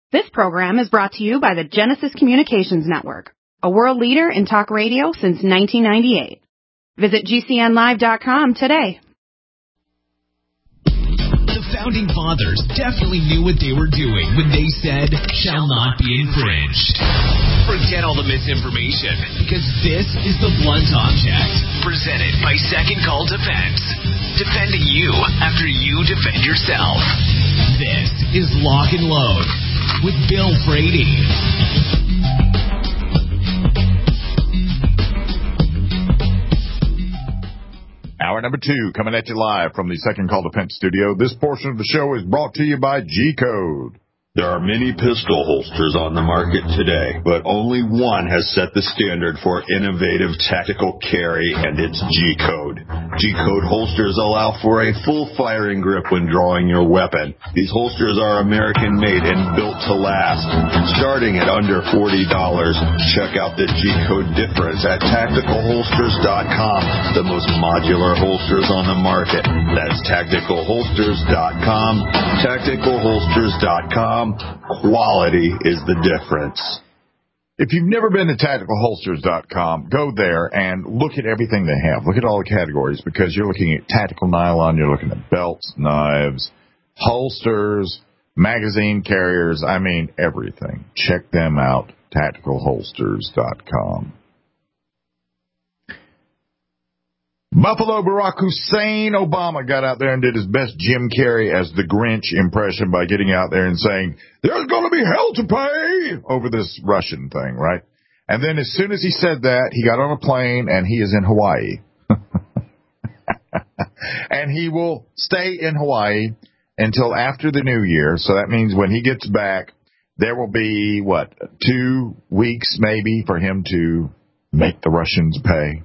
This program is brought to you by the Genesis Communications Network, a world leader in talk radio since 1998. Visit GCNlive.com today. The Founding Fathers definitely knew what they were doing when they said, shall not be infringed. Forget all the misinformation, because this is the Blunt Object, presented by Second Call Defense. Defending you after you defend yourself. This is Lock and Load with Bill Frady. Hour number 2 coming at you live from the Second Call Defense studio. This portion of the show is brought to you by G-Code. There are many pistol holsters on the market today, but only one has set the standard for innovative tactical carry, and it's G-Code. G-Code holsters allow for a full firing grip when drawing your weapon. These holsters are American-made and built to last. Starting at under $40, check out the G-Code difference at TacticalHolsters.com, the most modular holsters on the market. That's TacticalHolsters.com, TacticalHolsters.com. Quality is the difference. If you've never been to TacticalHolsters.com, go there and look at everything they have. Look at all the categories, because you're looking at tactical nylon, you're looking at belts, knives, holsters, magazine carriers, I mean everything. Check them out, TacticalHolsters.com. Buffalo Barack Hussein Obama got out there and did his best Jim Carrey as the Grinch impression by getting out there and saying, there's going to be hell to pay over this Russian thing, right? And then as soon as he said that, he got on a plane and he is in Hawaii. And he will stay in Hawaii until after the new year. So that means when he gets back, there will be, 2 weeks maybe for him to make the Russians pay.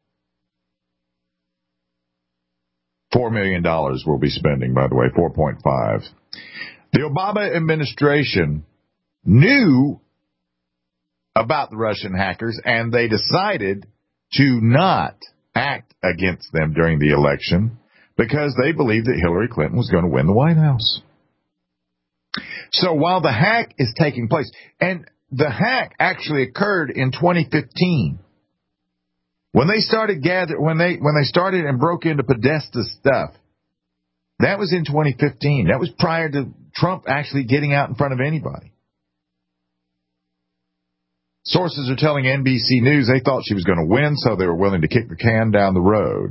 $4 million we'll be spending, by the way, 4.5. The Obama administration knew about the Russian hackers, and they decided to not act against them during the election because they believed that Hillary Clinton was going to win the White House. So while the hack is taking place, and the hack actually occurred in 2015, when they started when they started and broke into Podesta's stuff, that was in 2015. That was prior to Trump actually getting out in front of anybody. Sources are telling NBC News they thought she was going to win, so they were willing to kick the can down the road.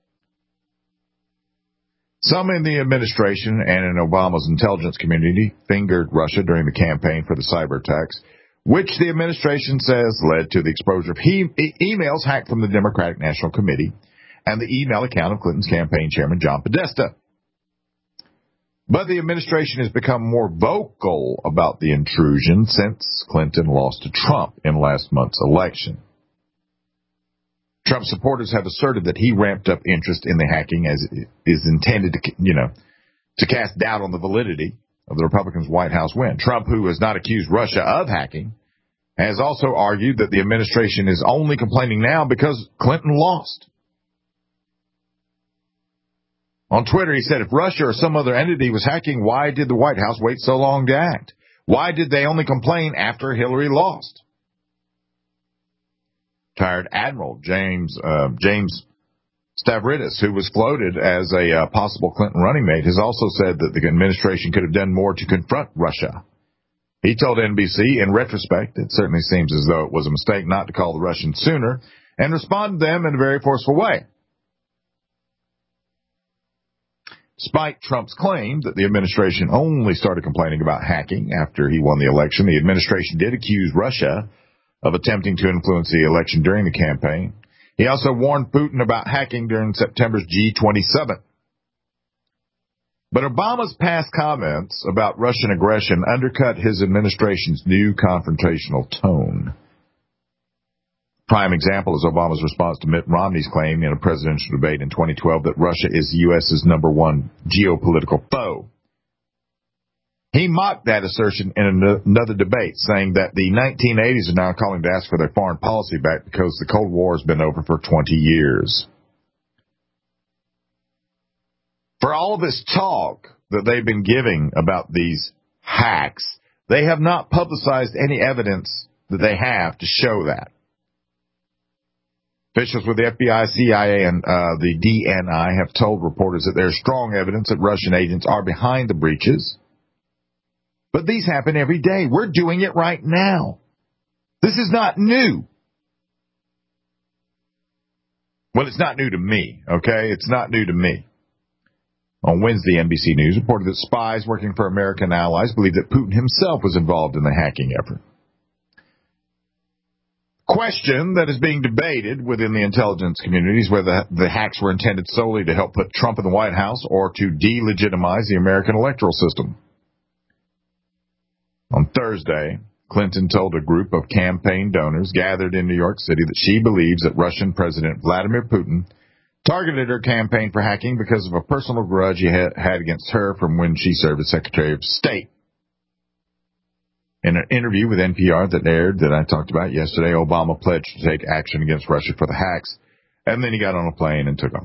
Some in the administration and in Obama's intelligence community fingered Russia during the campaign for the cyber attacks, which the administration says led to the exposure of emails hacked from the Democratic National Committee and the email account of Clinton's campaign chairman, John Podesta. But the administration has become more vocal about the intrusion since Clinton lost to Trump in last month's election. Trump supporters have asserted that he ramped up interest in the hacking as it is intended to cast doubt on the validity of the Republicans' White House win. Trump, who has not accused Russia of hacking, has also argued that the administration is only complaining now because Clinton lost. On Twitter, he said, if Russia or some other entity was hacking, why did the White House wait so long to act? Why did they only complain after Hillary lost? Retired Admiral James Stavridis, who was floated as a possible Clinton running mate, has also said that the administration could have done more to confront Russia. He told NBC, in retrospect, it certainly seems as though it was a mistake not to call the Russians sooner and respond to them in a very forceful way. Despite Trump's claim that the administration only started complaining about hacking after he won the election, the administration did accuse Russia of attempting to influence the election during the campaign. He also warned Putin about hacking during September's G27. But Obama's past comments about Russian aggression undercut his administration's new confrontational tone. Prime example is Obama's response to Mitt Romney's claim in a presidential debate in 2012 that Russia is the U.S.'s number one geopolitical foe. He mocked that assertion in another debate, saying that the 1980s are now calling to ask for their foreign policy back because the Cold War has been over for 20 years. For all of this talk that they've been giving about these hacks, They have not publicized any evidence that they have to show that. Officials with the FBI, CIA, and the DNI have told reporters that there's strong evidence that Russian agents are behind the breaches. But these happen every day. We're doing it right now. This is not new. Well, it's not new to me, okay? It's not new to me. On Wednesday, NBC News reported that spies working for American allies believe that Putin himself was involved in the hacking effort. Question that is being debated within the intelligence communities whether the hacks were intended solely to help put Trump in the White House or to delegitimize the American electoral system. On Thursday, Clinton told a group of campaign donors gathered in New York City that she believes that Russian President Vladimir Putin targeted her campaign for hacking because of a personal grudge he had against her from when she served as Secretary of State. In an interview with NPR that aired that I talked about yesterday, Obama pledged to take action against Russia for the hacks, and then he got on a plane and took off.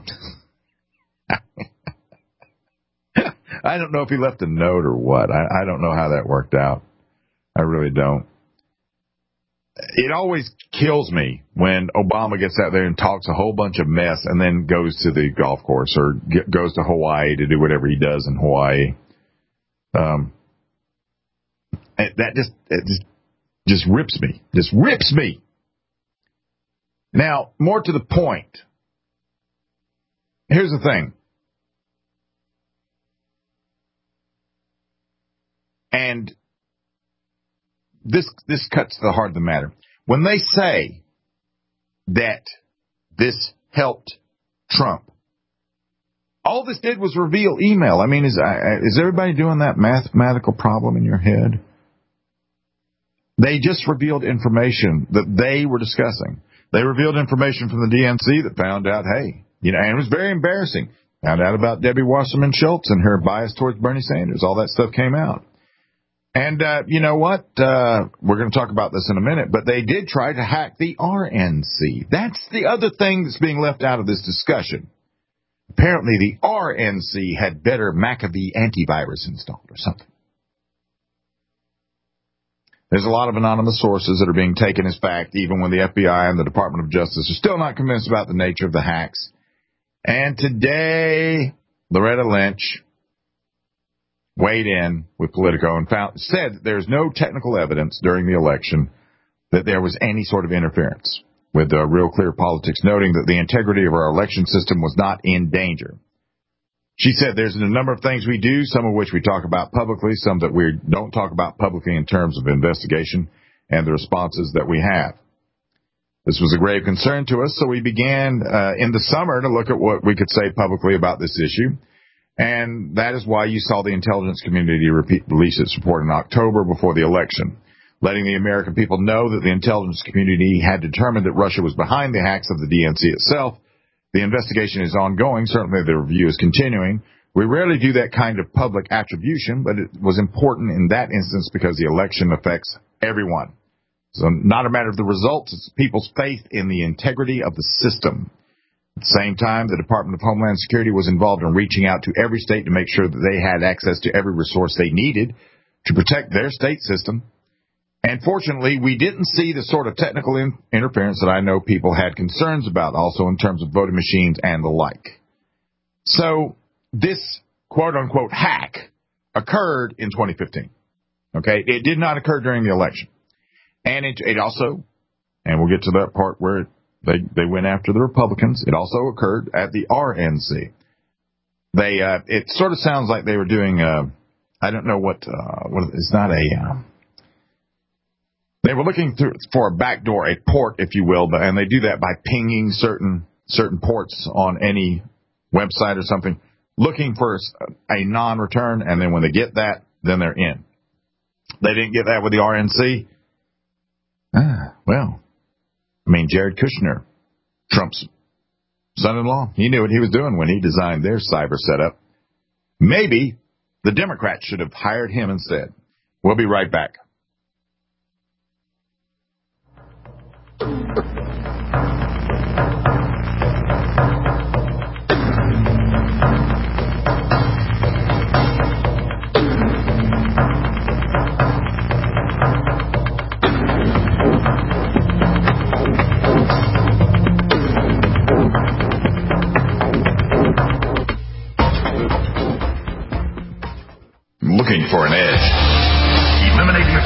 I don't know if he left a note or what. I don't know how that worked out. I really don't. It always kills me when Obama gets out there and talks a whole bunch of mess and then goes to the golf course or goes to Hawaii to do whatever he does in Hawaii. That just rips me. Just rips me. Now, more to the point. Here's the thing. And this cuts to the heart of the matter. When they say that this helped Trump, all this did was reveal email. I mean, is everybody doing that mathematical problem in your head? They just revealed information that they were discussing. They revealed information from the DNC that found out, hey, and it was very embarrassing. Found out about Debbie Wasserman Schultz and her bias towards Bernie Sanders. All that stuff came out. And you know what? We're going to talk about this in a minute, but they did try to hack the RNC. That's the other thing that's being left out of this discussion. Apparently the RNC had better McAfee antivirus installed or something. There's a lot of anonymous sources that are being taken as fact, even when the FBI and the Department of Justice are still not convinced about the nature of the hacks. And today, Loretta Lynch weighed in with Politico and said that there's no technical evidence during the election that there was any sort of interference, with Real Clear Politics noting that the integrity of our election system was not in danger. She said there's a number of things we do, some of which we talk about publicly, some that we don't talk about publicly in terms of investigation and the responses that we have. This was a grave concern to us, so we began in the summer to look at what we could say publicly about this issue. And that is why you saw the intelligence community release its report in October before the election, letting the American people know that the intelligence community had determined that Russia was behind the hacks of the DNC itself. The investigation is ongoing. Certainly the review is continuing. We rarely do that kind of public attribution, but it was important in that instance because the election affects everyone. So not a matter of the results, it's people's faith in the integrity of the system. At the same time, the Department of Homeland Security was involved in reaching out to every state to make sure that they had access to every resource they needed to protect their state system. And fortunately, we didn't see the sort of technical interference that I know people had concerns about, also in terms of voting machines and the like. So this quote-unquote hack occurred in 2015. Okay? It did not occur during the election. And it also, and we'll get to that part where they went after the Republicans, it also occurred at the RNC. It sort of sounds like they were doing, I don't know what it's not a... They were looking for a backdoor, a port, if you will, and they do that by pinging certain ports on any website or something, looking for a non-return, and then when they get that, then they're in. They didn't get that with the RNC. Well, I mean, Jared Kushner, Trump's son-in-law, he knew what he was doing when he designed their cyber setup. Maybe the Democrats should have hired him instead. We'll be right back.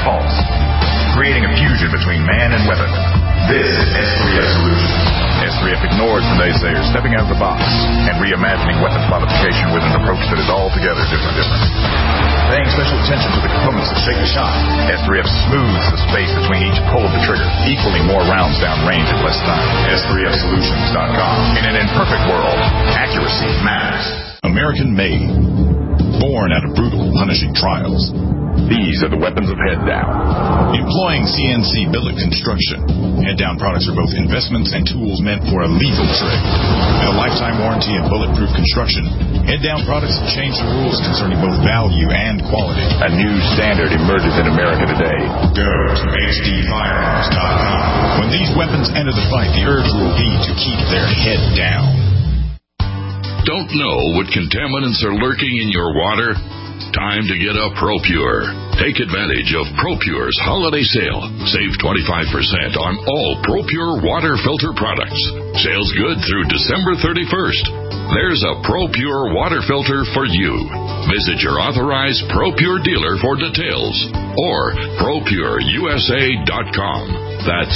pulse, creating a fusion between man and weapon. This is S3F Solutions. S3F ignores the naysayers, stepping out of the box and reimagining weapons modification with an approach that is altogether different. Paying special attention to the components that shake the shot, S3F smooths the space between each pull of the trigger, equaling more rounds down range in less time. S3FSolutions.com. In an imperfect world, accuracy matters. American made. Born out of brutal, punishing trials. These are the weapons of Head Down. Employing CNC billet construction, Head Down products are both investments and tools meant for a lethal trade. With a lifetime warranty and bulletproof construction, Head Down products change the rules concerning both value and quality. A new standard emerges in America today. Go to HDFirearms.com. When these weapons enter the fight, the urge will be to keep their head down. Don't know what contaminants are lurking in your water? Time to get a ProPure. Take advantage of ProPure's holiday sale. Save 25% on all ProPure water filter products. Sales good through December 31st. There's a ProPure water filter for you. Visit your authorized ProPure dealer for details or ProPureUSA.com. That's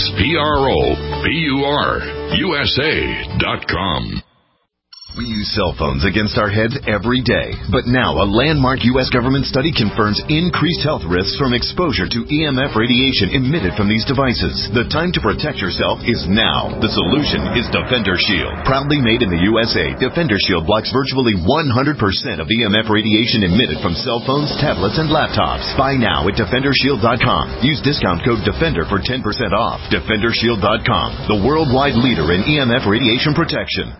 ProPureUSA.com. We use cell phones against our heads every day. But now, a landmark U.S. government study confirms increased health risks from exposure to EMF radiation emitted from these devices. The time to protect yourself is now. The solution is Defender Shield. Proudly made in the USA, Defender Shield blocks virtually 100% of EMF radiation emitted from cell phones, tablets, and laptops. Buy now at DefenderShield.com. Use discount code DEFENDER for 10% off. DefenderShield.com, the worldwide leader in EMF radiation protection.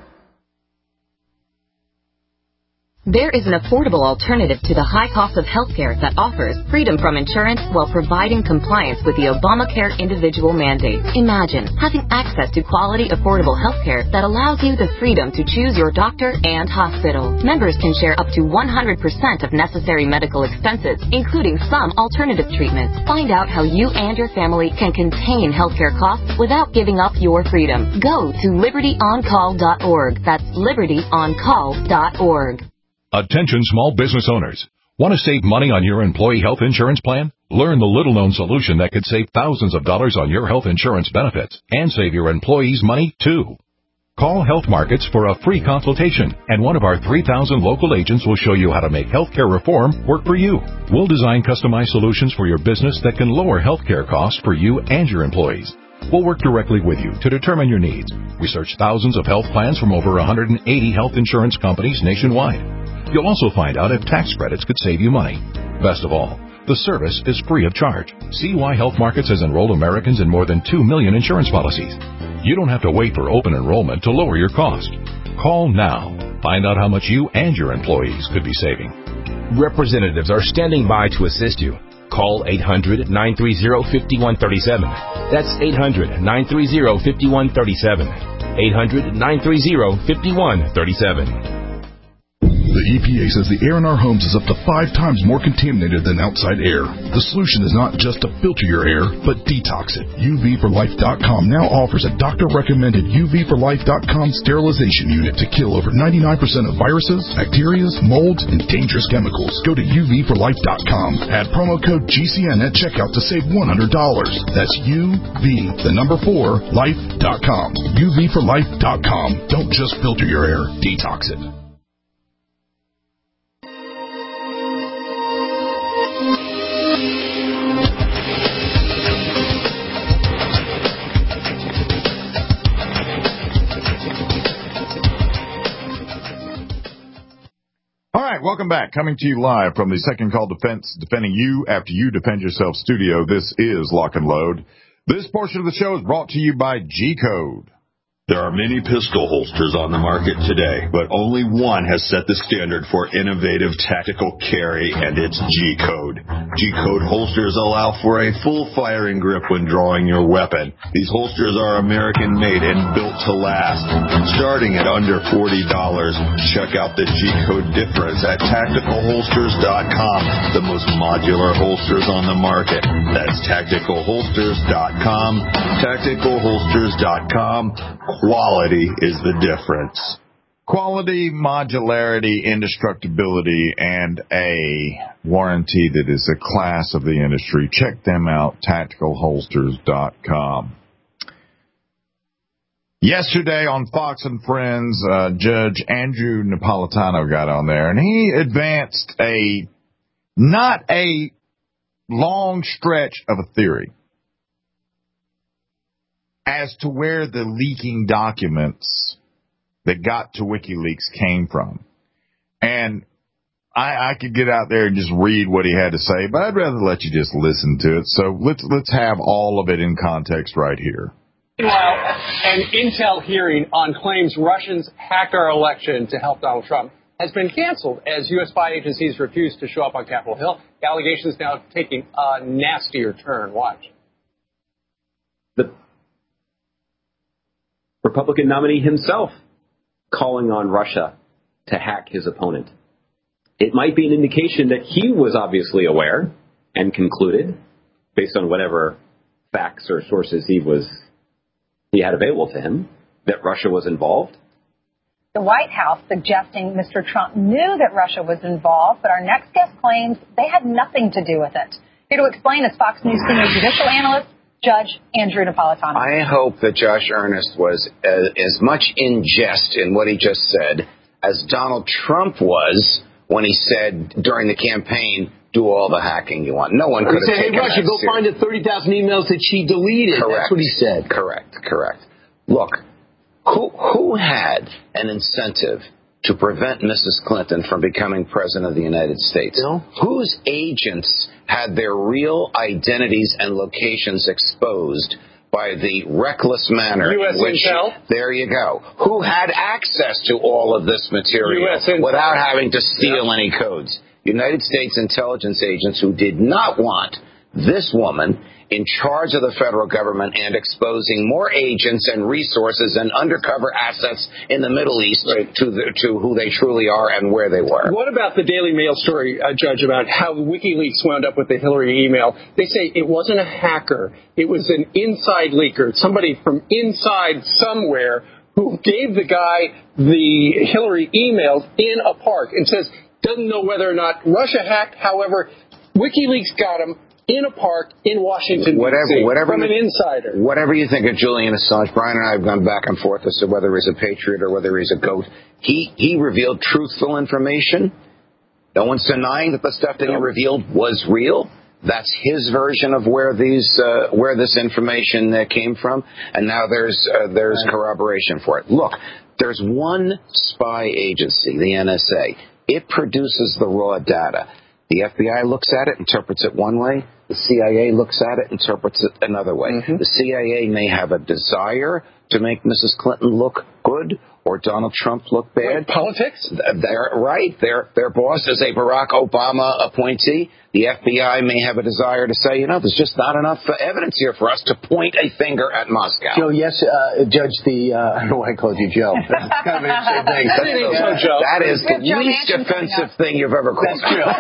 There is an affordable alternative to the high cost of healthcare that offers freedom from insurance while providing compliance with the Obamacare individual mandate. Imagine having access to quality, affordable healthcare that allows you the freedom to choose your doctor and hospital. Members can share up to 100% of necessary medical expenses, including some alternative treatments. Find out how you and your family can contain healthcare costs without giving up your freedom. Go to LibertyOnCall.org. That's LibertyOnCall.org. Attention small business owners. Want to save money on your employee health insurance plan? Learn the little-known solution that could save thousands of dollars on your health insurance benefits and save your employees money, too. Call Health Markets for a free consultation, and one of our 3,000 local agents will show you how to make healthcare reform work for you. We'll design customized solutions for your business that can lower healthcare costs for you and your employees. We'll work directly with you to determine your needs. Research thousands of health plans from over 180 health insurance companies nationwide. You'll also find out if tax credits could save you money. Best of all, the service is free of charge. See why Health Markets has enrolled Americans in more than 2 million insurance policies. You don't have to wait for open enrollment to lower your cost. Call now. Find out how much you and your employees could be saving. Representatives are standing by to assist you. Call 800-930-5137. That's 800-930-5137. 800-930-5137. The EPA says the air in our homes is up to 5 times more contaminated than outside air. The solution is not just to filter your air, but detox it. UVforlife.com now offers a doctor-recommended UVforlife.com sterilization unit to kill over 99% of viruses, bacteria, molds, and dangerous chemicals. Go to UVforlife.com. Add promo code GCN at checkout to save $100. That's UV4life.com. UVforlife.com. Don't just filter your air, detox it. All right, welcome back. Coming to you live from the Second Call Defense, defending you after you defend yourself studio. This is Lock and Load. This portion of the show is brought to you by G-Code. There are many pistol holsters on the market today, but only one has set the standard for innovative tactical carry, and it's G-Code. G-Code holsters allow for a full firing grip when drawing your weapon. These holsters are American-made and built to last. Starting at under $40, check out the G-Code difference at TacticalHolsters.com, the most modular holsters on the market. That's TacticalHolsters.com, TacticalHolsters.com. Quality is the difference. Quality, modularity, indestructibility, and a warranty that is a class of the industry. Check them out, tacticalholsters.com. Yesterday on Fox and Friends, Judge Andrew Napolitano got on there, and he advanced not a long stretch of a theory as to where the leaking documents that got to WikiLeaks came from. And I could get out there and just read what he had to say, but I'd rather let you just listen to it. So let's have all of it in context right here. Meanwhile, an intel hearing on claims Russians hacked our election to help Donald Trump has been canceled as U.S. spy agencies refuse to show up on Capitol Hill. The allegations now taking a nastier turn. Watch. The Republican nominee himself calling on Russia to hack his opponent. It might be an indication that he was obviously aware and concluded, based on whatever facts or sources he had available to him, that Russia was involved. The White House suggesting Mr. Trump knew that Russia was involved, but our next guest claims they had nothing to do with it. Here to explain is Fox News senior judicial analyst, Judge Andrew Napolitano. I hope that Josh Earnest was as much in jest in what he just said as Donald Trump was when he said during the campaign, do all the hacking you want. No one could have taken that Russia, go find the 30,000 emails that she deleted. Correct. That's what he said. Correct. Look, who had an incentive to prevent Mrs. Clinton from becoming president of the United States? Whose agents had their real identities and locations exposed by the reckless manner U.S. in which Intel. There you go. Who had access to all of this material without having to steal any codes? United States intelligence agents who did not want this woman in charge of the federal government and exposing more agents and resources and undercover assets in the Middle East to who they truly are and where they were. What about the Daily Mail story, Judge, about how WikiLeaks wound up with the Hillary email? They say it wasn't a hacker. It was an inside leaker, somebody from inside somewhere who gave the guy the Hillary emails in a park and says, doesn't know whether or not Russia hacked. However, WikiLeaks got him in a park in Washington, D.C. from an insider. Whatever you think of Julian Assange, Brian and I have gone back and forth as to whether he's a patriot or whether he's a goat. He revealed truthful information. No one's denying that the stuff that he revealed was real. That's his version of where this information came from, and now there's corroboration for it. Look, there's one spy agency, the NSA. It produces the raw data. The FBI looks at it, interprets it one way. The CIA looks at it, interprets it another way. Mm-hmm. The CIA may have a desire to make Mrs. Clinton look good or Donald Trump look bad. Politics? They're right. Their boss is a Barack Obama appointee. The FBI may have a desire to say, there's just not enough evidence here for us to point a finger at Moscow. Joe, yes, Judge, I don't know why I called you Joe. That's kind of an interesting thing. That is the least offensive thing you've ever called. That's true.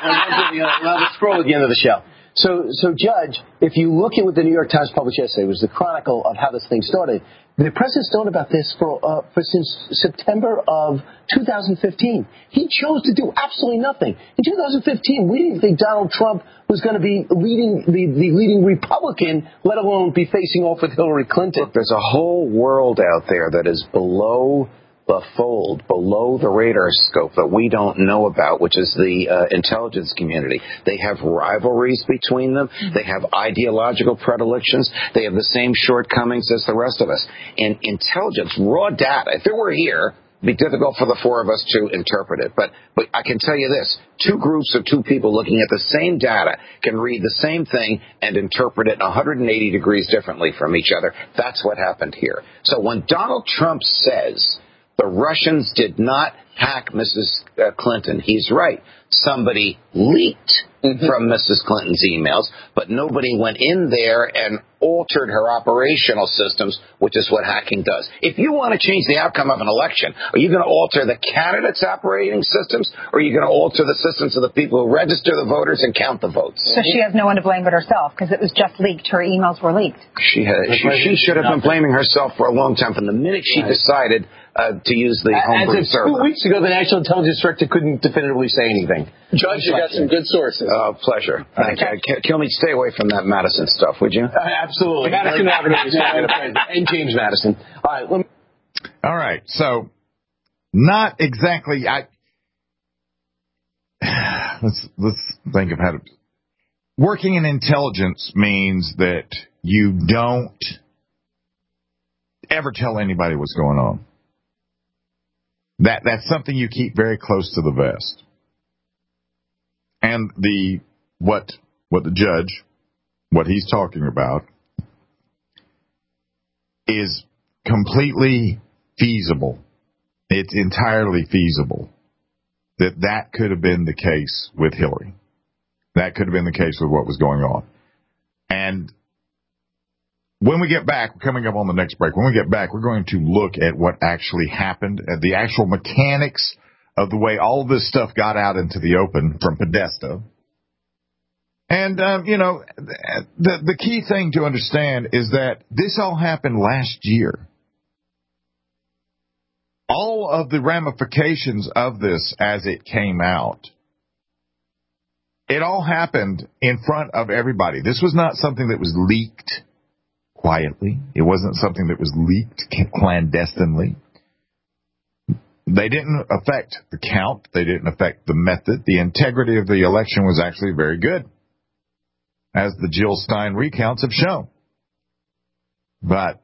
We'll have a scroll at the end of the show. So, Judge, if you look at what the New York Times published yesterday, it was the chronicle of how this thing started. The president's known about this for since September of 2015. He chose to do absolutely nothing. In 2015, we didn't think Donald Trump was going to be leading the leading Republican, let alone be facing off with Hillary Clinton. Look, there's a whole world out there that is below the fold, below the radar scope that we don't know about, which is the intelligence community. They have rivalries between them. They have ideological predilections. They have the same shortcomings as the rest of us. And intelligence, raw data, if it were here, it'd be difficult for the four of us to interpret it. But I can tell you this, two groups of two people looking at the same data can read the same thing and interpret it 180 degrees differently from each other. That's what happened here. So when Donald Trump says the Russians did not hack Mrs. Clinton, he's right. Somebody leaked from Mrs. Clinton's emails, but nobody went in there and altered her operational systems, which is what hacking does. If you want to change the outcome of an election, are you going to alter the candidates' operating systems, or are you going to alter the systems of the people who register the voters and count the votes? So she has no one to blame but herself, because it was just leaked. Her emails were leaked. She should have been blaming herself for a long time from the minute she decided to use the homebrew server. As of 2 weeks weeks ago, the National Intelligence Director couldn't definitively say anything. Judge, you got some good sources. Pleasure. Kill me. Stay away from that Madison stuff, would you? Absolutely. Madison Avenue is and James Madison. All right. So, not exactly. Let's think of how to. Working in intelligence means that you don't ever tell anybody what's going on. That's something you keep very close to the vest. And what the judge, what he's talking about, is completely feasible. It's entirely feasible that could have been the case with Hillary. That could have been the case with what was going on. And when we get back, we're coming up on the next break. When we get back, we're going to look at what actually happened, at the actual mechanics of the way all of this stuff got out into the open from Podesta. And, the key thing to understand is that this all happened last year. All of the ramifications of this as it came out, it all happened in front of everybody. This was not something that was leaked quietly. It wasn't something that was leaked clandestinely. They didn't affect the count. They didn't affect the method. The integrity of the election was actually very good, as the Jill Stein recounts have shown. But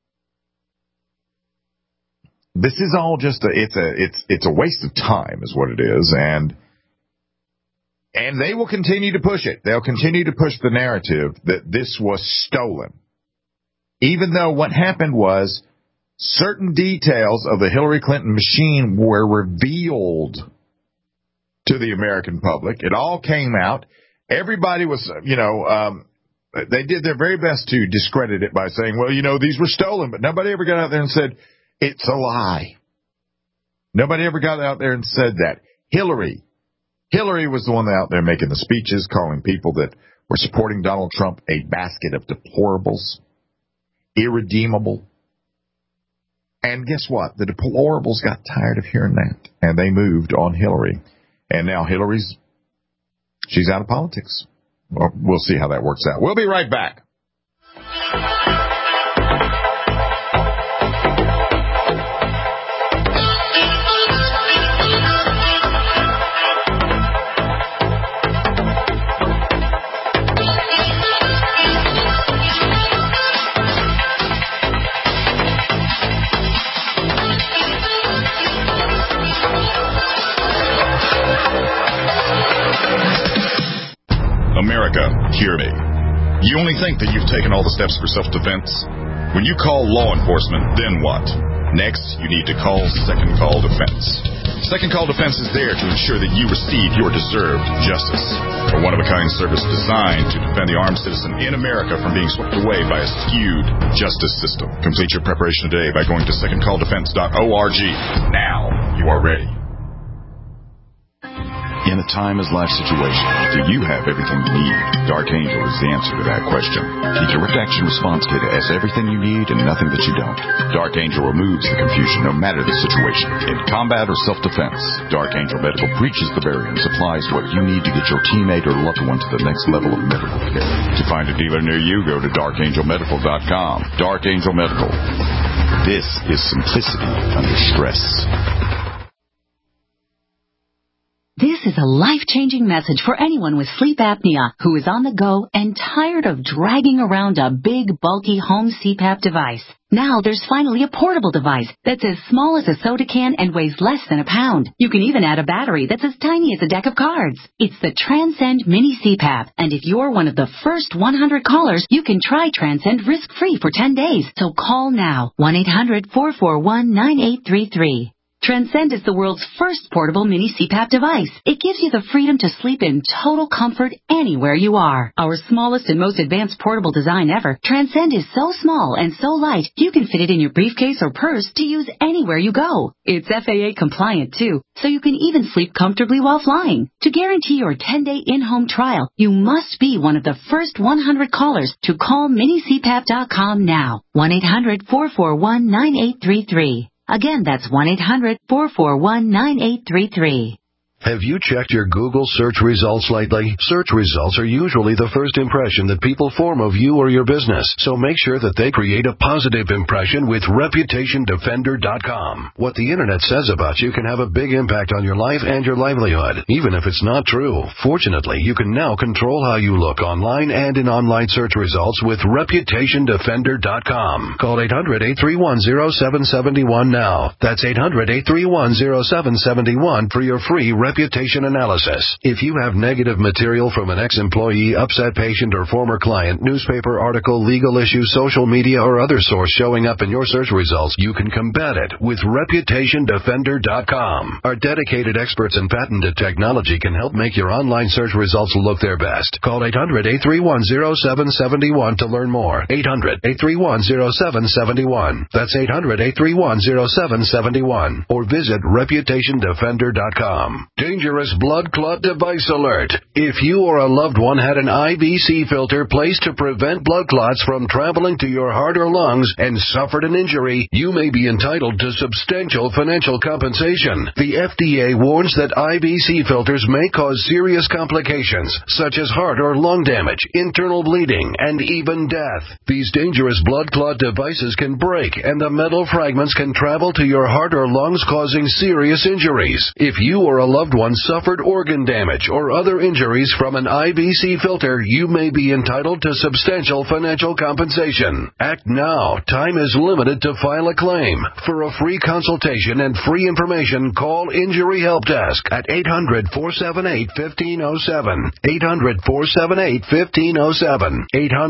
this is all just it's a waste of time is what it is, and they will continue to push it. They'll continue to push the narrative that this was stolen. Even though what happened was certain details of the Hillary Clinton machine were revealed to the American public. It all came out. Everybody was, they did their very best to discredit it by saying, well, these were stolen. But nobody ever got out there and said, it's a lie. Nobody ever got out there and said that. Hillary was the one out there making the speeches, calling people that were supporting Donald Trump a basket of deplorables. Irredeemable. And guess what? The deplorables got tired of hearing that, and they moved on Hillary. And now she's out of politics. Well, we'll see how that works out. We'll be right back. America, hear me. You only think that you've taken all the steps for self-defense? When you call law enforcement, then what? Next, you need to call Second Call Defense. Second Call Defense is there to ensure that you receive your deserved justice. A one-of-a-kind service designed to defend the armed citizen in America from being swept away by a skewed justice system. Complete your preparation today by going to secondcalldefense.org. Now you are ready. In a time-as-life situation, do you have everything you need? Dark Angel is the answer to that question. The Direct Action Response Kit has everything you need and nothing that you don't. Dark Angel removes the confusion no matter the situation. In combat or self-defense, Dark Angel Medical breaches the barrier and supplies what you need to get your teammate or loved one to the next level of medical care. To find a dealer near you, go to darkangelmedical.com. Dark Angel Medical. This is simplicity under stress. This is a life-changing message for anyone with sleep apnea who is on the go and tired of dragging around a big, bulky home CPAP device. Now there's finally a portable device that's as small as a soda can and weighs less than a pound. You can even add a battery that's as tiny as a deck of cards. It's the Transcend Mini CPAP, and if you're one of the first 100 callers, you can try Transcend risk-free for 10 days. So call now, 1-800-441-9833. Transcend is the world's first portable mini CPAP device. It gives you the freedom to sleep in total comfort anywhere you are. Our smallest and most advanced portable design ever, Transcend is so small and so light, you can fit it in your briefcase or purse to use anywhere you go. It's FAA compliant too, so you can even sleep comfortably while flying. To guarantee your 10-day in-home trial, you must be one of the first 100 callers to call minicpap.com now. 1-800-441-9833. Again, that's 1-800-441-9833. Have you checked your Google search results lately? Search results are usually the first impression that people form of you or your business, so make sure that they create a positive impression with ReputationDefender.com. What the Internet says about you can have a big impact on your life and your livelihood, even if it's not true. Fortunately, you can now control how you look online and in online search results with ReputationDefender.com. Call 800-831-0771 now. That's 800-831-0771 for your free reputation analysis. If you have negative material from an ex-employee, upset patient, or former client, newspaper article, legal issue, social media, or other source showing up in your search results, you can combat it with ReputationDefender.com. Our dedicated experts in patented technology can help make your online search results look their best. Call 800-831-0771 to learn more. 800-831-0771. That's 800-831-0771. Or visit ReputationDefender.com. Dangerous blood clot device alert. If you or a loved one had an IVC filter placed to prevent blood clots from traveling to your heart or lungs and suffered an injury, you may be entitled to substantial financial compensation. The FDA warns that IVC filters may cause serious complications, such as heart or lung damage, internal bleeding, and even death. These dangerous blood clot devices can break, and the metal fragments can travel to your heart or lungs, causing serious injuries. If you or a loved one suffered organ damage or other injuries from an IVC filter, you may be entitled to substantial financial compensation. Act now. Time is limited to file a claim. For a free consultation and free information, call Injury Help Desk at 800-478-1507. 800-478-1507.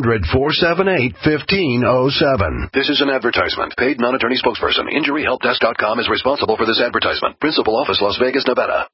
800-478-1507. This is an advertisement. Paid non-attorney spokesperson. InjuryHelpDesk.com is responsible for this advertisement. Principal office, Las Vegas, Nevada.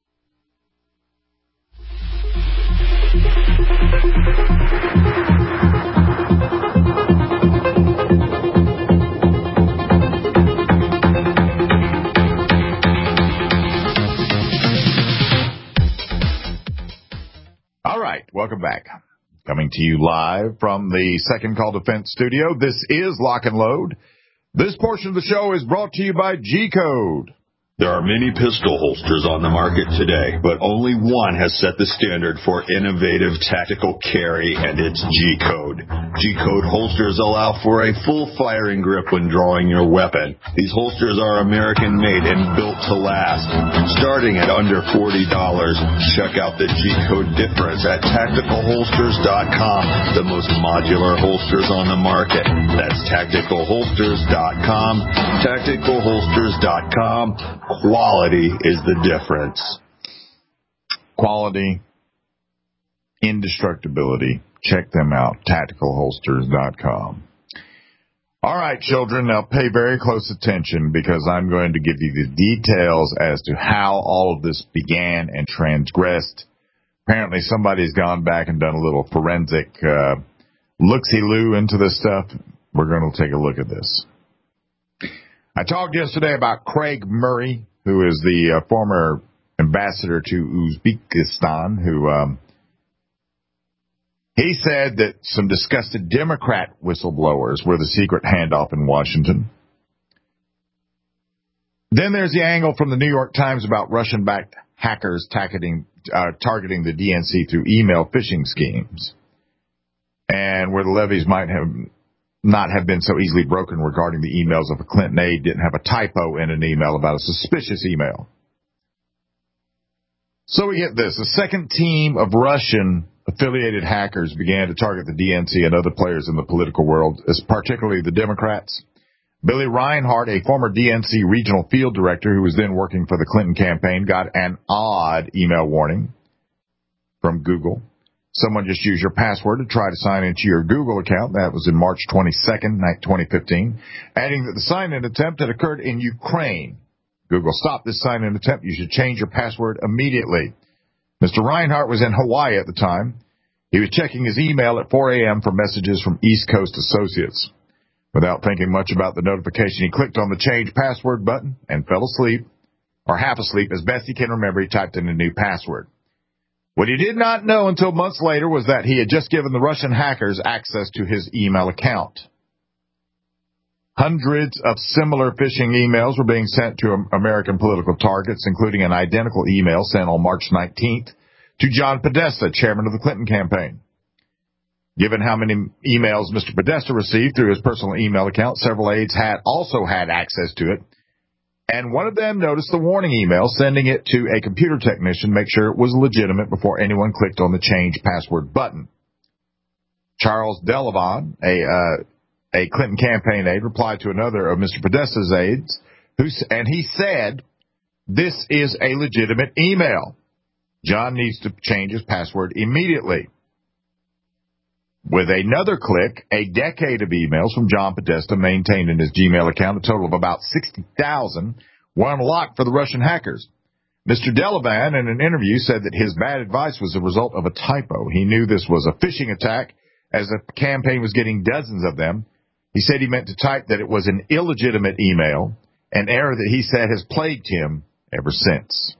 All right, welcome back. Coming to you live from the Second Call Defense studio. This is Lock and Load. This portion of the show is brought to you by G-Code. There are many pistol holsters on the market today, but only one has set the standard for innovative tactical carry, and it's G-Code. G-Code holsters allow for a full firing grip when drawing your weapon. These holsters are American-made and built to last. Starting at under $40, check out the G-Code difference at TacticalHolsters.com, the most modular holsters on the market. That's TacticalHolsters.com, TacticalHolsters.com. Quality is the difference. Quality, indestructibility. Check them out, TacticalHolsters.com. All right, children, now pay very close attention because I'm going to give you the details as to how all of this began and transgressed. Apparently somebody's gone back and done a little forensic look-see-loo into this stuff. We're going to take a look at this. I talked yesterday about Craig Murray, who is the former ambassador to Uzbekistan, who he said that some disgusted Democrat whistleblowers were the secret handoff in Washington. Then there's the angle from the New York Times about Russian-backed hackers targeting the DNC through email phishing schemes, and where the levees might not have been so easily broken regarding the emails of a Clinton aide didn't have a typo in an email about a suspicious email. So we get this. A second team of Russian-affiliated hackers began to target the DNC and other players in the political world, particularly the Democrats. Billy Reinhart, a former DNC regional field director who was then working for the Clinton campaign, got an odd email warning from Google. Someone just used your password to try to sign into your Google account. That was in March 22nd, 2015, adding that the sign-in attempt had occurred in Ukraine. Google, stop this sign-in attempt. You should change your password immediately. Mr. Reinhart was in Hawaii at the time. He was checking his email at 4 a.m. for messages from East Coast associates. Without thinking much about the notification, he clicked on the change password button and fell asleep, or half asleep. As best he can remember, he typed in a new password. What he did not know until months later was that he had just given the Russian hackers access to his email account. Hundreds of similar phishing emails were being sent to American political targets, including an identical email sent on March 19th to John Podesta, chairman of the Clinton campaign. Given how many emails Mr. Podesta received through his personal email account, several aides also had access to it, and one of them noticed the warning email, sending it to a computer technician to make sure it was legitimate before anyone clicked on the change password button. Charles Delavan, a Clinton campaign aide, replied to another of Mr. Podesta's aides, and he said, "This is a legitimate email. John needs to change his password immediately." With another click, a decade of emails from John Podesta maintained in his Gmail account, a total of about 60,000, were unlocked for the Russian hackers. Mr. Delavan, in an interview, said that his bad advice was a result of a typo. He knew this was a phishing attack, as the campaign was getting dozens of them. He said he meant to type that it was an illegitimate email, an error that he said has plagued him ever since.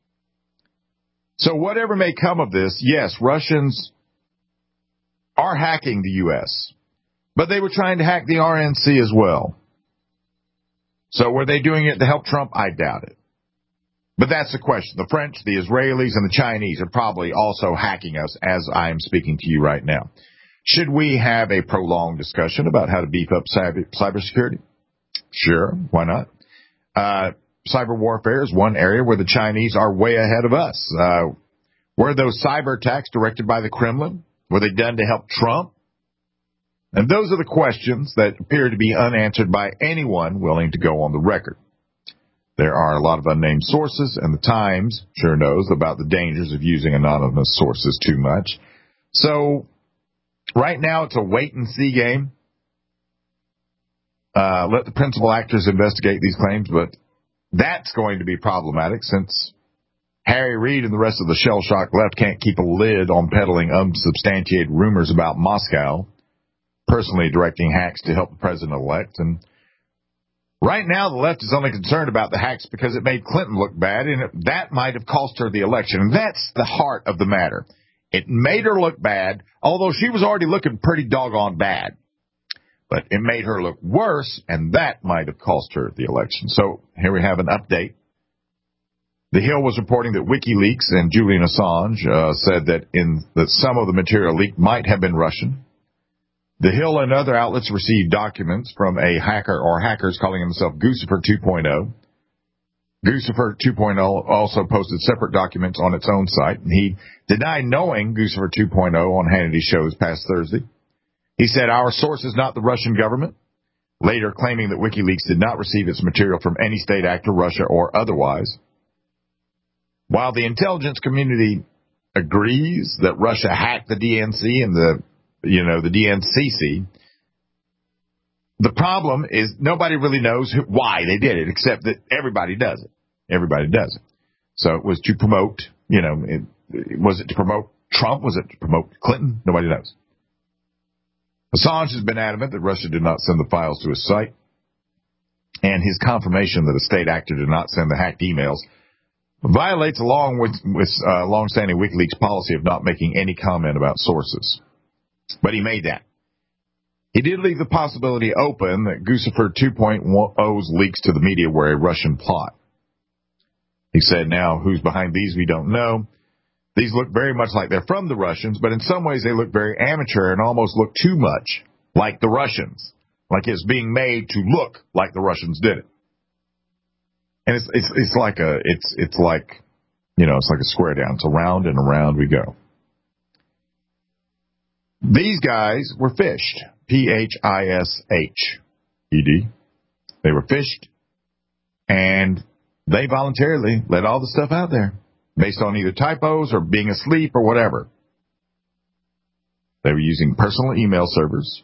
So whatever may come of this, yes, Russians are hacking the U.S., but they were trying to hack the RNC as well. So were they doing it to help Trump? I doubt it. But that's the question. The French, the Israelis, and the Chinese are probably also hacking us as I am speaking to you right now. Should we have a prolonged discussion about how to beef up cybersecurity? Sure, why not? Cyber warfare is one area where the Chinese are way ahead of us. Were those cyber attacks directed by the Kremlin? Were they done to help Trump? And those are the questions that appear to be unanswered by anyone willing to go on the record. There are a lot of unnamed sources, and the Times sure knows about the dangers of using anonymous sources too much. So right now it's a wait-and-see game. Let the principal actors investigate these claims, but that's going to be problematic since Harry Reid and the rest of the shell-shocked left can't keep a lid on peddling unsubstantiated rumors about Moscow personally directing hacks to help the president-elect. And right now the left is only concerned about the hacks because it made Clinton look bad, and that might have cost her the election. And that's the heart of the matter. It made her look bad, although she was already looking pretty doggone bad. But it made her look worse, and that might have cost her the election. So here we have an update. The Hill was reporting that WikiLeaks and Julian Assange said that some of the material leaked might have been Russian. The Hill and other outlets received documents from a hacker or hackers calling himself Guccifer 2.0. Guccifer 2.0 also posted separate documents on its own site, and he denied knowing Guccifer 2.0 on Hannity's show this past Thursday. He said, "Our source is not the Russian government," later claiming that WikiLeaks did not receive its material from any state actor, Russia or otherwise. While the intelligence community agrees that Russia hacked the DNC and the DNCC, the problem is nobody really knows why they did it, except that everybody does it. Everybody does it. So it was to promote, was it to promote Trump? Was it to promote Clinton? Nobody knows. Assange has been adamant that Russia did not send the files to his site, and his confirmation that a state actor did not send the hacked emails violates along with long-standing WikiLeaks policy of not making any comment about sources. But he made that. He did leave the possibility open that Guccifer 2.0's leaks to the media were a Russian plot. He said, "Now, who's behind these, we don't know. These look very much like they're from the Russians, but in some ways they look very amateur and almost look too much like the Russians, like it's being made to look like the Russians did it." And it's like a square down. It's around and around we go. These guys were phished. Phished. They were phished, and they voluntarily let all the stuff out there based on either typos or being asleep or whatever. They were using personal email servers.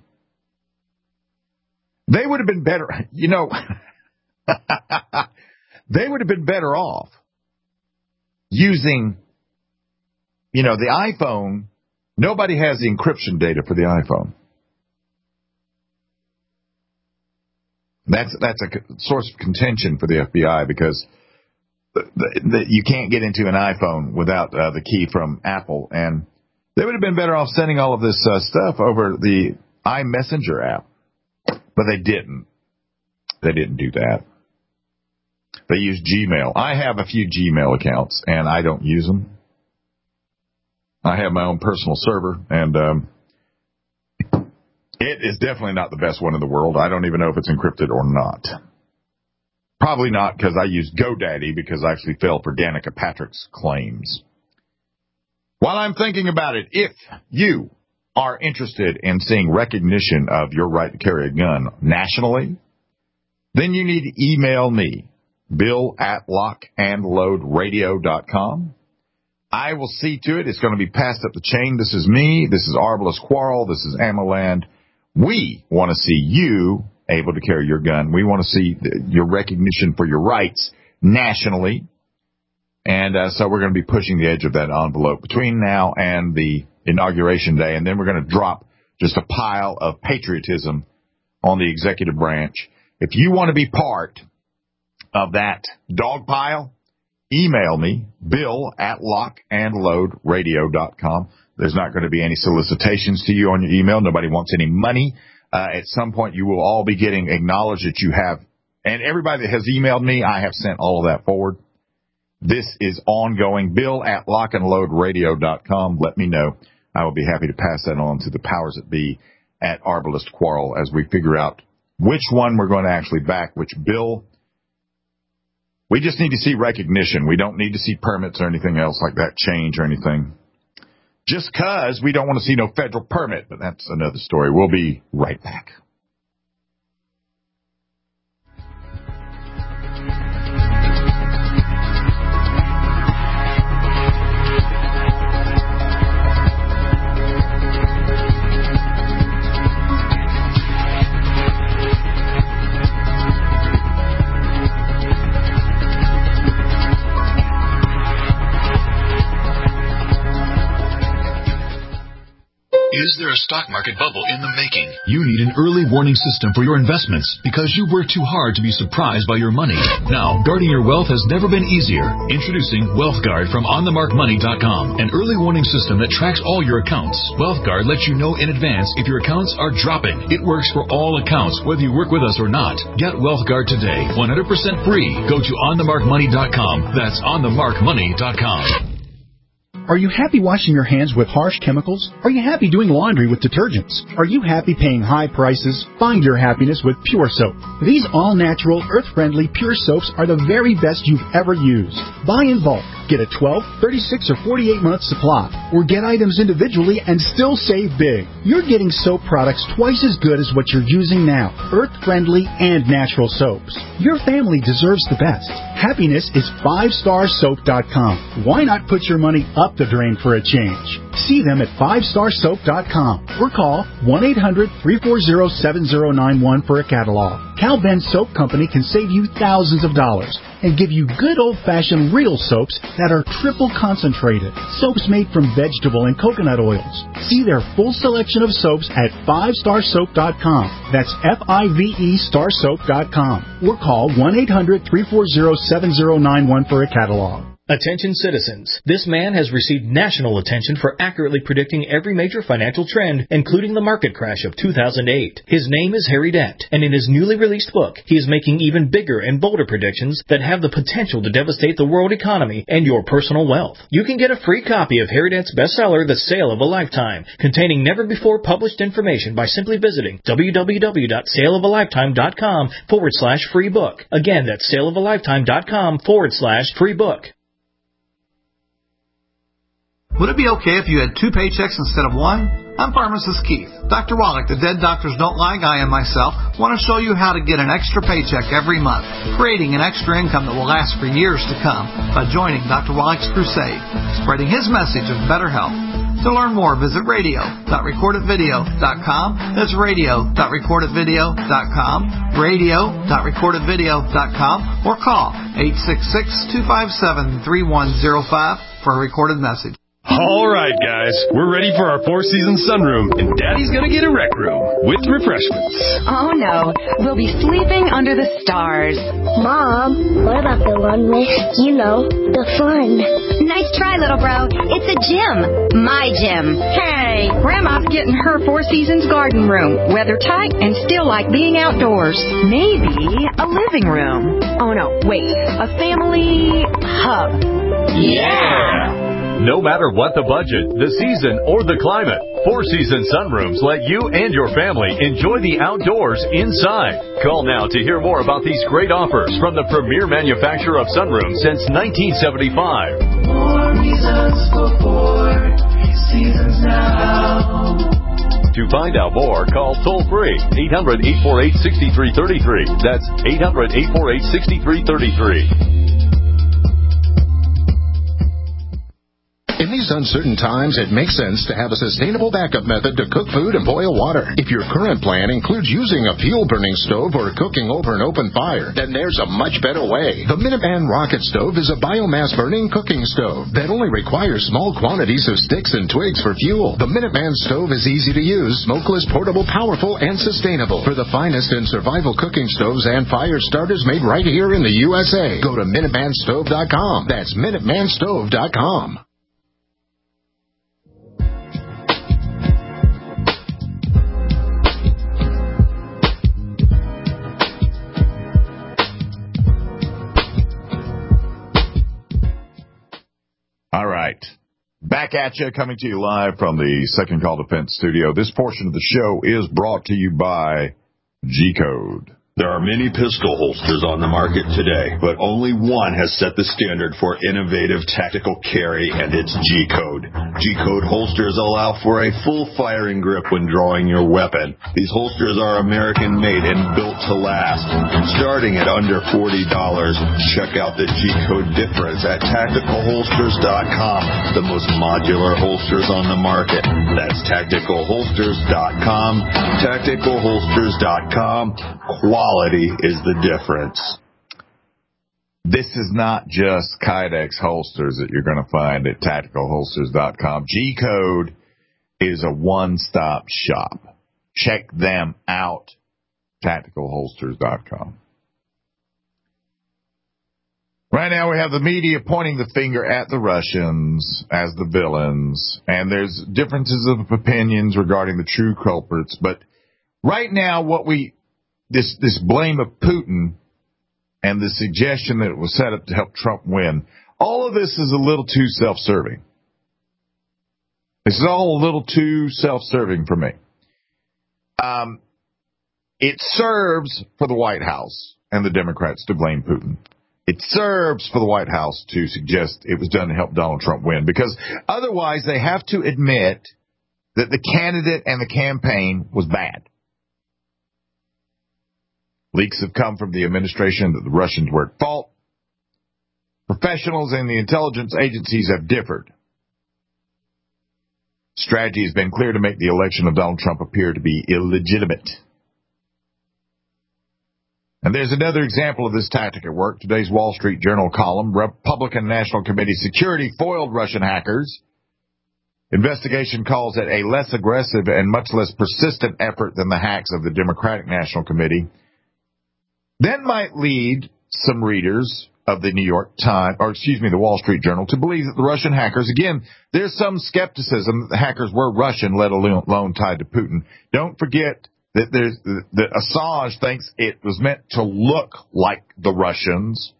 They would have been better, they would have been better off using, the iPhone. Nobody has the encryption data for the iPhone. That's a source of contention for the FBI because you can't get into an iPhone without the key from Apple, and they would have been better off sending all of this stuff over the iMessenger app, but they didn't. They didn't do that. They use Gmail. I have a few Gmail accounts, and I don't use them. I have my own personal server, and it is definitely not the best one in the world. I don't even know if it's encrypted or not. Probably not, because I use GoDaddy because I actually fell for Danica Patrick's claims. While I'm thinking about it, if you are interested in seeing recognition of your right to carry a gun nationally, then you need to email me, bill@lockandloadradio.com. I will see to it. It's going to be passed up the chain. This is me. This is Arbalest Quarrel. This is AmmoLand. We want to see you able to carry your gun. We want to see your recognition for your rights nationally. And so we're going to be pushing the edge of that envelope between now and the inauguration day. And then we're going to drop just a pile of patriotism on the executive branch. If you want to be part of that dog pile, email me, bill@lockandloadradio.com. There's not going to be any solicitations to you on your email. Nobody wants any money. At some point, you will all be getting acknowledged that you have. And everybody that has emailed me, I have sent all of that forward. This is ongoing. bill@lockandloadradio.com. Let me know. I will be happy to pass that on to the powers that be at Arbalest Quarrel as we figure out which one we're going to actually back, which bill. We just need to see recognition. We don't need to see permits or anything else like that change or anything. Just because we don't want to see no federal permit, but that's another story. We'll be right back. Is there a stock market bubble in the making? You need an early warning system for your investments because you work too hard to be surprised by your money. Now, guarding your wealth has never been easier. Introducing WealthGuard from OnTheMarkMoney.com, an early warning system that tracks all your accounts. WealthGuard lets you know in advance if your accounts are dropping. It works for all accounts, whether you work with us or not. Get WealthGuard today, 100% free. Go to OnTheMarkMoney.com. That's OnTheMarkMoney.com. Are you happy washing your hands with harsh chemicals? Are you happy doing laundry with detergents? Are you happy paying high prices? Find your happiness with Pure Soap. These all-natural, earth-friendly Pure Soaps are the very best you've ever used. Buy in bulk. Get a 12, 36, or 48-month supply. Or get items individually and still save big. You're getting soap products twice as good as what you're using now. Earth-friendly and natural soaps. Your family deserves the best. Happiness is 5starsoap.com. Why not put your money up the drain for a change? See them at 5starsoap.com or call 1-800-340-7091 for a catalog. Cal Ben Soap Company can save you thousands of dollars and give you good old-fashioned real soaps that are triple concentrated. Soaps made from vegetable and coconut oils. See their full selection of soaps at 5starsoap.com. That's F-I-V-E starsoap.com. Or call 1-800-340-7091 for a catalog. Attention citizens, this man has received national attention for accurately predicting every major financial trend, including the market crash of 2008. His name is Harry Dent, and in his newly released book, he is making even bigger and bolder predictions that have the potential to devastate the world economy and your personal wealth. You can get a free copy of Harry Dent's bestseller, The Sale of a Lifetime, containing never-before-published information by simply visiting www.saleofalifetime.com/free book. Again, that's saleofalifetime.com/free book. Would it be okay if you had two paychecks instead of one? I'm pharmacist Keith. Dr. Wallach, the Dead Doctors Don't Lie guy, and myself want to show you how to get an extra paycheck every month, creating an extra income that will last for years to come by joining Dr. Wallach's crusade, spreading his message of better health. To learn more, visit radio.recordedvideo.com. That's radio.recordedvideo.com, radio.recordedvideo.com, or call 866-257-3105 for a recorded message. All right, guys, we're ready for our four-season sunroom, and Daddy's gonna get a rec room with refreshments. Oh, no. We'll be sleeping under the stars. Mom, what about the one with, the fun? Nice try, little bro. It's a gym. My gym. Hey, Grandma's getting her Four Seasons garden room. Weather tight and still like being outdoors. Maybe a living room. Oh, no, wait. A family hub. Yeah! No matter what the budget, the season, or the climate, Four Seasons Sunrooms let you and your family enjoy the outdoors inside. Call now to hear more about these great offers from the premier manufacturer of sunrooms since 1975. More reasons for Four Seasons now. To find out more, call toll-free 800-848-6333. That's 800-848-6333. In these uncertain times, it makes sense to have a sustainable backup method to cook food and boil water. If your current plan includes using a fuel-burning stove or cooking over an open fire, then there's a much better way. The Minuteman Rocket Stove is a biomass-burning cooking stove that only requires small quantities of sticks and twigs for fuel. The Minuteman Stove is easy to use, smokeless, portable, powerful, and sustainable. For the finest in survival cooking stoves and fire starters made right here in the USA, go to MinutemanStove.com. That's MinutemanStove.com. All right. Back at you, coming to you live from the Second Call Defense Studio. This portion of the show is brought to you by G-Code. There are many pistol holsters on the market today, but only one has set the standard for innovative tactical carry, and it's G-Code. G-Code holsters allow for a full firing grip when drawing your weapon. These holsters are American-made and built to last. Starting at under $40, check out the G-Code difference at TacticalHolsters.com, the most modular holsters on the market. That's TacticalHolsters.com, TacticalHolsters.com. Quality is the difference. This is not just Kydex holsters that you're going to find at TacticalHolsters.com. G-Code is a one-stop shop. Check them out, TacticalHolsters.com. Right now we have the media pointing the finger at the Russians as the villains, and there's differences of opinions regarding the true culprits, but right now this blame of Putin and the suggestion that it was set up to help Trump win, all of this is a little too self-serving. This is all a little too self-serving for me. It serves for the White House and the Democrats to blame Putin. It serves for the White House to suggest it was done to help Donald Trump win, because otherwise they have to admit that the candidate and the campaign was bad. Leaks have come from the administration that the Russians were at fault. Professionals in the intelligence agencies have differed. Strategy has been clear to make the election of Donald Trump appear to be illegitimate. And there's another example of this tactic at work. Today's Wall Street Journal column, Republican National Committee security foiled Russian hackers. Investigation calls it a less aggressive and much less persistent effort than the hacks of the Democratic National Committee. That might lead some readers of the the Wall Street Journal to believe that the Russian hackers, again, there's some skepticism that the hackers were Russian, let alone tied to Putin. Don't forget that that Assange thinks it was meant to look like the Russians.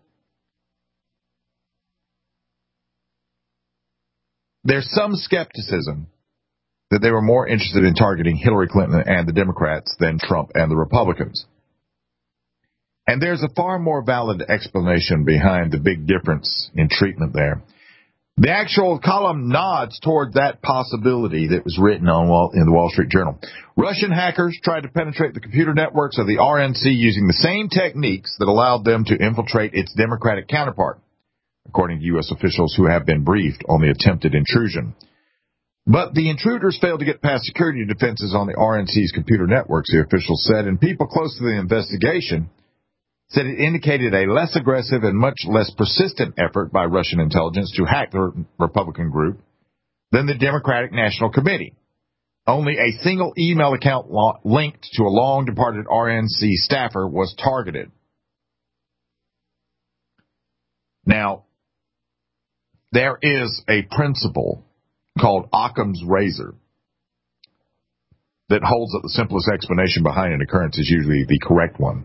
There's some skepticism that they were more interested in targeting Hillary Clinton and the Democrats than Trump and the Republicans. And there's a far more valid explanation behind the big difference in treatment there. The actual column nods toward that possibility that was written in the Wall Street Journal. Russian hackers tried to penetrate the computer networks of the RNC using the same techniques that allowed them to infiltrate its Democratic counterpart, according to U.S. officials who have been briefed on the attempted intrusion. But the intruders failed to get past security defenses on the RNC's computer networks, the officials said, and people close to the investigation said it indicated a less aggressive and much less persistent effort by Russian intelligence to hack the Republican group than the Democratic National Committee. Only a single email account linked to a long-departed RNC staffer was targeted. Now, there is a principle called Occam's razor that holds that the simplest explanation behind an occurrence is usually the correct one.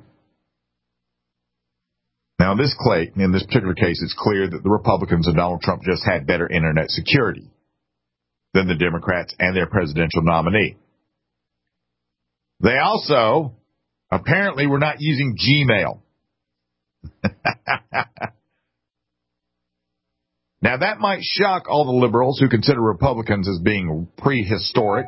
Now, in this particular case, it's clear that the Republicans and Donald Trump just had better internet security than the Democrats and their presidential nominee. They also apparently were not using Gmail. Now, that might shock all the liberals who consider Republicans as being prehistoric.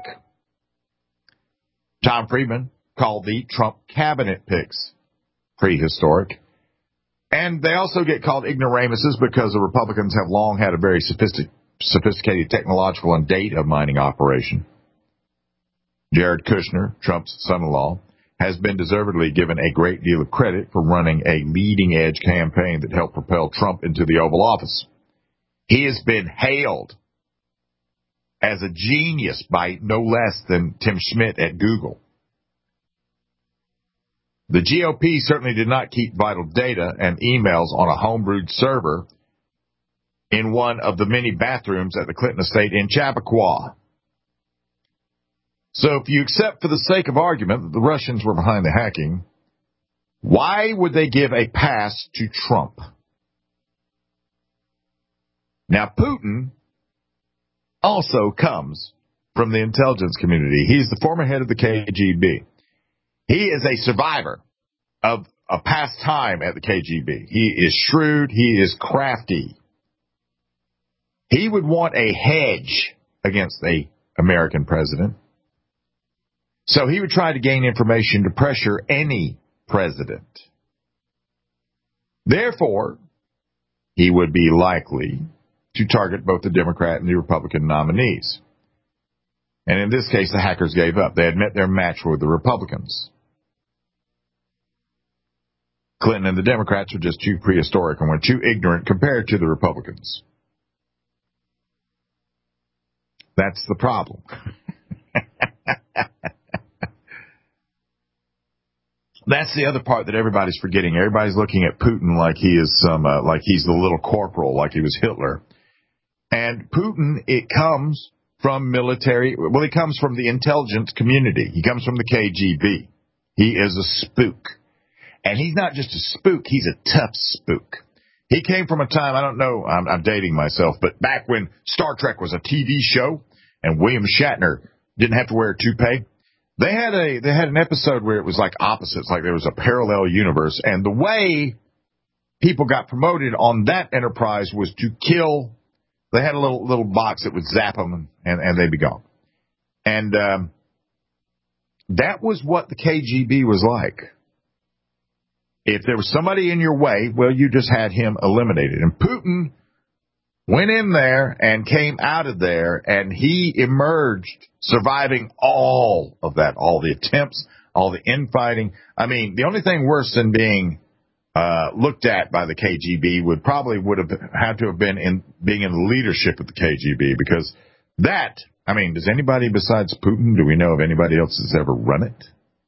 Tom Friedman called the Trump cabinet picks prehistoric. And they also get called ignoramuses because the Republicans have long had a very sophisticated technological and data mining operation. Jared Kushner, Trump's son-in-law, has been deservedly given a great deal of credit for running a leading-edge campaign that helped propel Trump into the Oval Office. He has been hailed as a genius by no less than Tim Schmidt at Google. The GOP certainly did not keep vital data and emails on a homebrewed server in one of the many bathrooms at the Clinton estate in Chappaqua. So if you accept for the sake of argument that the Russians were behind the hacking, why would they give a pass to Trump? Now, Putin also comes from the intelligence community. He's the former head of the KGB. He is a survivor of a past time at the KGB. He is shrewd. He is crafty. He would want a hedge against the American president. So he would try to gain information to pressure any president. Therefore, he would be likely to target both the Democrat and the Republican nominees. And in this case, the hackers gave up. They admit their match with the Republicans. Clinton and the Democrats were just too prehistoric and were too ignorant compared to the Republicans. That's the problem. That's the other part that everybody's forgetting. Everybody's looking at Putin like he is like he's the little corporal, like he was Hitler. And Putin, it comes from military. Well, he comes from the intelligence community. He comes from the KGB. He is a spook. And he's not just a spook, he's a tough spook. He came from a time, I don't know, I'm dating myself, but back when Star Trek was a TV show and William Shatner didn't have to wear a toupee, they had an episode where it was like opposites, like there was a parallel universe, and the way people got promoted on that Enterprise was to kill. They had a little box that would zap them and they'd be gone. And that was what the KGB was like. If there was somebody in your way, well, you just had him eliminated. And Putin went in there and came out of there, and he emerged surviving all of that, all the attempts, all the infighting. I mean, the only thing worse than being looked at by the KGB would have had to have been being in the leadership of the KGB, because that, I mean, does anybody besides Putin, do we know of anybody else that's ever run it?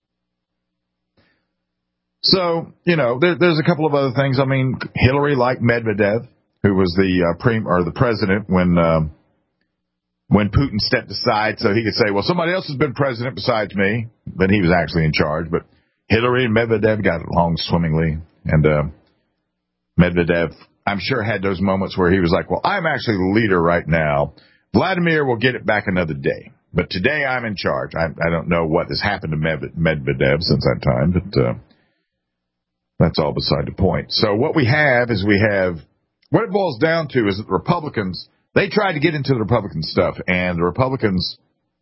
So, you know, there's a couple of other things. I mean, Hillary liked Medvedev, who was the president when Putin stepped aside so he could say, well, somebody else has been president besides me. Then he was actually in charge. But Hillary and Medvedev got along swimmingly. And Medvedev, I'm sure, had those moments where he was like, well, I'm actually the leader right now. Vladimir will get it back another day. But today I'm in charge. I don't know what has happened to Medvedev since that time, but that's all beside the point. So what we have what it boils down to is that the Republicans, they tried to get into the Republican stuff, and the Republicans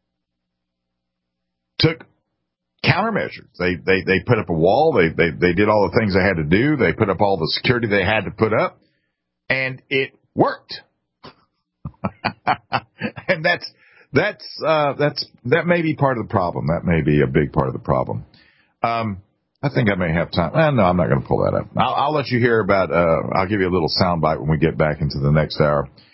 took countermeasures. They put up a wall. They did all the things they had to do. They put up all the security they had to put up, and it worked. And that may be part of the problem. That may be a big part of the problem. I think I may have time. No, I'm not going to pull that up. I'll let you hear about, I'll give you a little soundbite when we get back into the next hour.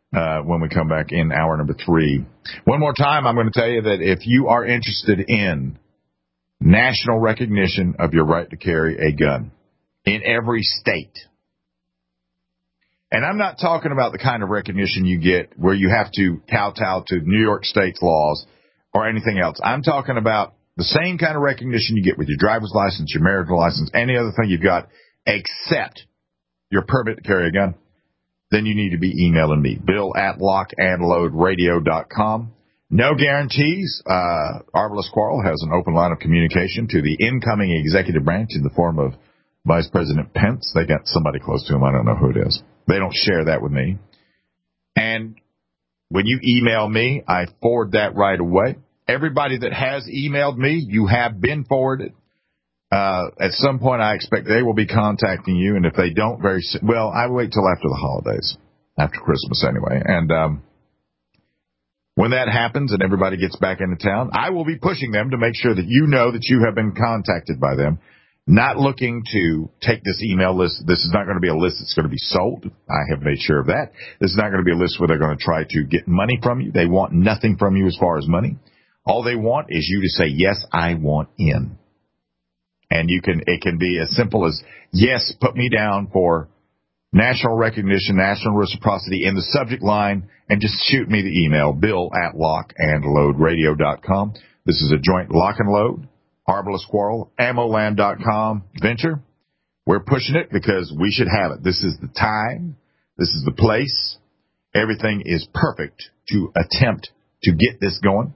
when we come back in hour number 3. One more time, I'm going to tell you that if you are interested in national recognition of your right to carry a gun in every state, and I'm not talking about the kind of recognition you get where you have to kowtow to New York State's laws or anything else. I'm talking about the same kind of recognition you get with your driver's license, your marital license, any other thing you've got, except your permit to carry a gun. Then you need to be emailing me, bill@lockandloadradio.com. No guarantees. Arbalest Quarrel has an open line of communication to the incoming executive branch in the form of Vice President Pence. They got somebody close to him. I don't know who it is. They don't share that with me. And when you email me, I forward that right away. Everybody that has emailed me, you have been forwarded. At some point, I expect they will be contacting you, and if they don't, I wait till after the holidays, after Christmas anyway. And when that happens and everybody gets back into town, I will be pushing them to make sure that you know that you have been contacted by them. Not looking to take this email list. This is not going to be a list that's going to be sold. I have made sure of that. This is not going to be a list where they're going to try to get money from you. They want nothing from you as far as money. All they want is you to say, yes, I want in. And it can be as simple as, yes, put me down for national recognition, national reciprocity in the subject line, and just shoot me the email, bill@lockandloadradio.com. This is a joint Lock and Load, Arbalest Quarrel, AmmoLand.com venture. We're pushing it because we should have it. This is the time. This is the place. Everything is perfect to attempt to get this going.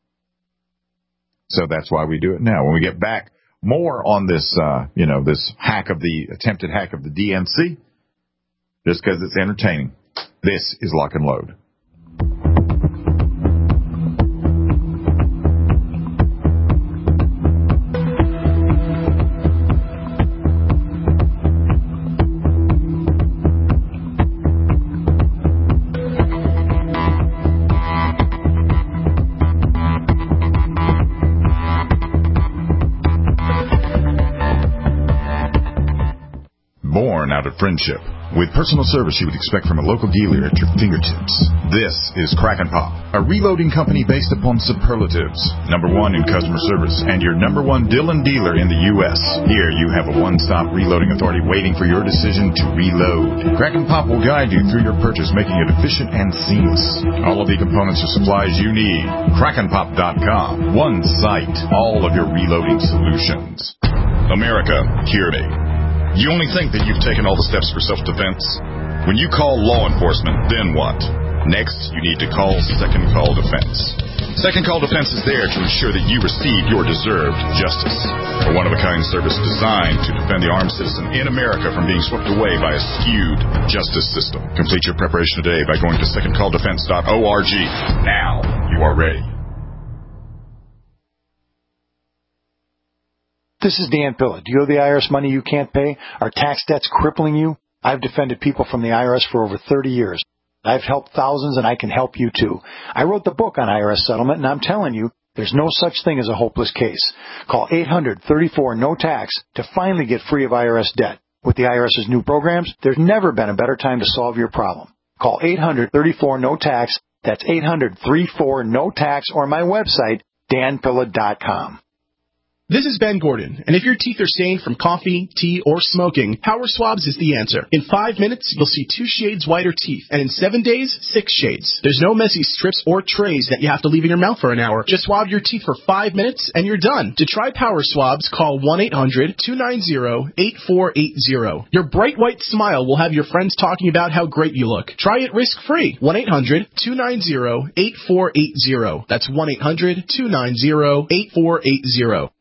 So that's why we do it now. When we get back, more on this, this attempted hack of the DNC, just because it's entertaining. This is Lock and Load. Out of friendship, with personal service you would expect from a local dealer at your fingertips. This is Crack and Pop, a reloading company based upon superlatives. #1 in customer service and your #1 Dillon dealer in the U.S. Here you have a one-stop reloading authority waiting for your decision to reload. Crack and Pop will guide you through your purchase, making it efficient and seamless. All of the components or supplies you need. crackandpop.com. One site, all of your reloading solutions. America, hear me. You only think that you've taken all the steps for self-defense? When you call law enforcement, then what? Next, you need to call Second Call Defense. Second Call Defense is there to ensure that you receive your deserved justice. A one-of-a-kind service designed to defend the armed citizen in America from being swept away by a skewed justice system. Complete your preparation today by going to secondcalldefense.org. Now you are ready. This is Dan Pilla. Do you owe the IRS money you can't pay? Are tax debts crippling you? I've defended people from the IRS for over 30 years. I've helped thousands, and I can help you too. I wrote the book on IRS settlement, and I'm telling you, there's no such thing as a hopeless case. Call 800-34-NO-TAX to finally get free of IRS debt. With the IRS's new programs, there's never been a better time to solve your problem. Call 800-34-NO-TAX. That's 800-34-NO-TAX, or my website, danpilla.com. This is Ben Gordon, and if your teeth are stained from coffee, tea, or smoking, Power Swabs is the answer. In 5 minutes, you'll see 2 shades whiter teeth, and in 7 days, 6 shades. There's no messy strips or trays that you have to leave in your mouth for an hour. Just swab your teeth for 5 minutes, and you're done. To try Power Swabs, call 1-800-290-8480. Your bright white smile will have your friends talking about how great you look. Try it risk-free. 1-800-290-8480. That's 1-800-290-8480.